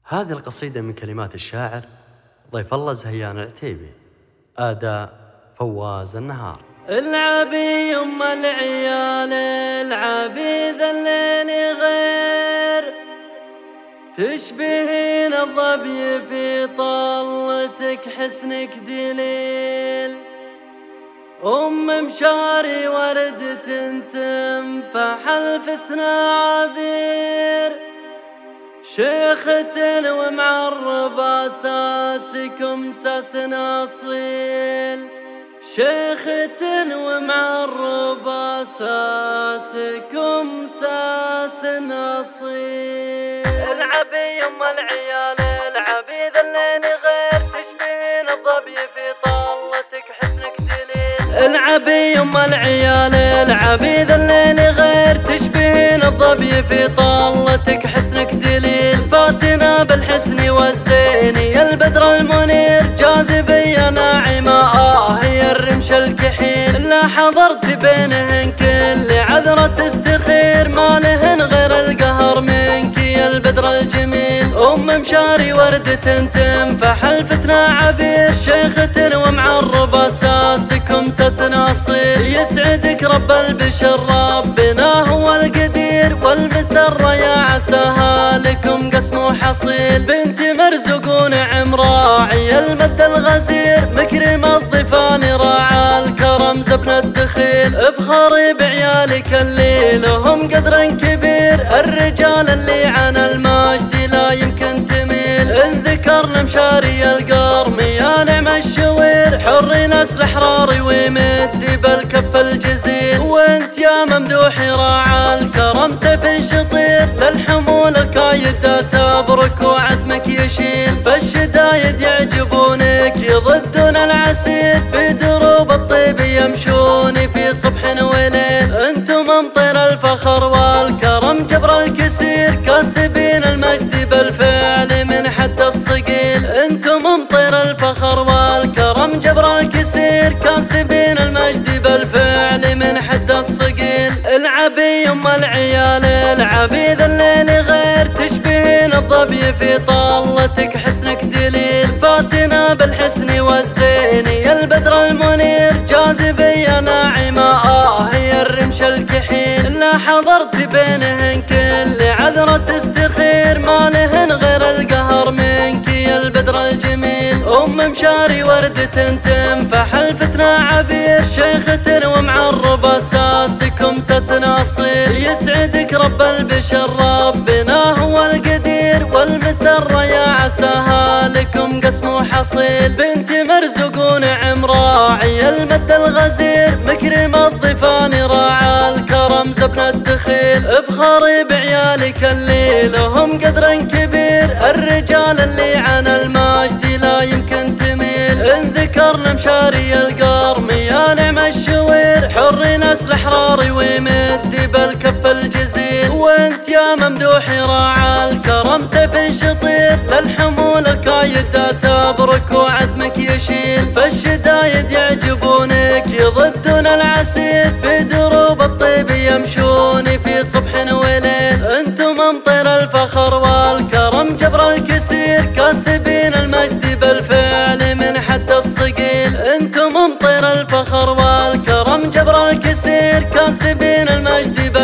هذه القصيدة من كلمات الشاعر ضيف الله زهيان العتيبي، أداء فواز النهار. العبي يم العيال العبي ذا الليل غير، تشبهين الظبي في طلتك حسنك دليل، مشاري وردة تنفح الفتنة عبير، شيخة ومعرب أساسكم ساس أصيل، شيخة ومعرب أساسكم ساس أصيل. العبي يم العيال العبي ذا الليل غير، تشبهين الظبي في طلتك حسنك دليل. العبي يم العيال العبي ذا الليل غير، تشبهين الظبي في طلتك حسنك دليل، فاتنا بالحسن والزين يا البدر المنير، جاذبية ناعمة هي الرمش الكحيل، لا حضرت بينهن كل عذرة تستخير، ما لهن غير القهر منك يا البدر الجميل، مشاري وردة تنفح الفتنة عبير، شيخة ومعرب أساسكم ساس أصيل، يسعدك رب البشر ربنا هو القدير، والمسرة يا عساها لكم قسم حصيل، بنت مرزق ونعم راعي المد الغزير، مكرم الضيفان راعى الكرم زبن الدخيل، افخري بعيالك اللي لهم قدر كبير، الرجال اللي عن المجد لا يمكن تميل، ان ذكرنا مشاري القرم يا نعم الشوير، حر نسل حراري ومد بالكف الجزيل، وانت يا ممدوحي راعى الكرم سيف شطير، للحمول الكايدة تبرك وعزمك يشيل، فالشدايد يعجبونك يضدون العسير، في دروب الطيب يمشون في صبح وليل، انتم امطير الفخر والكرم جبر الكسير، كاسبين المجد بالفعل من حد الصقيل، انتم امطير الفخر والكرم جبر الكسير، كاسبين المجد بالفعل من حد الصقيل. العبي يم العيال العبي ذا الليل غير، تشبهين الظبي في طلتك حسنك دليل، فاتنا بالحسن والزين يا البدر المنير، جاذبية ناعمة هي الرمش الكحيل، لا حضرت بينهن كل عذرة تستخير، ما لهن غير القهر منك يا البدر الجميل، مشاري وردة تنفح الفتنة عبير، شيخة ومعرب أساسكم ساس أصيل، يسعدك رب البشر ربنا هو القدير، والمسرة يا عساها لكم قسم حصيل، بنت مرزق ونعم راعي المد الغزير، مكرم الضيفان راعى الكرم زبن الدخيل، افخري بعيالك اللي لهم قدر كبير، الرجال اللي عن المجد لا يمكن تميل، ان ذكرنا مشاري القرم يا نعم الشوير، حر نسل حراري ومد بالكف الجزيل، وانت يا ممدوحي راعى الكرم سيف شطير، للحمول الكايدة تبرك وعزمك يشيل، فالشدايد يعجبونك يضدون العسير، في دروب الطيب يمشون في صبح وليل، انتم امطير الفخر والكرم جبر الكسير، كاسبين المجد بالفعل من حد الصقيل، انتم امطير الفخر والكرم جبر الكسير، كاسبين المجد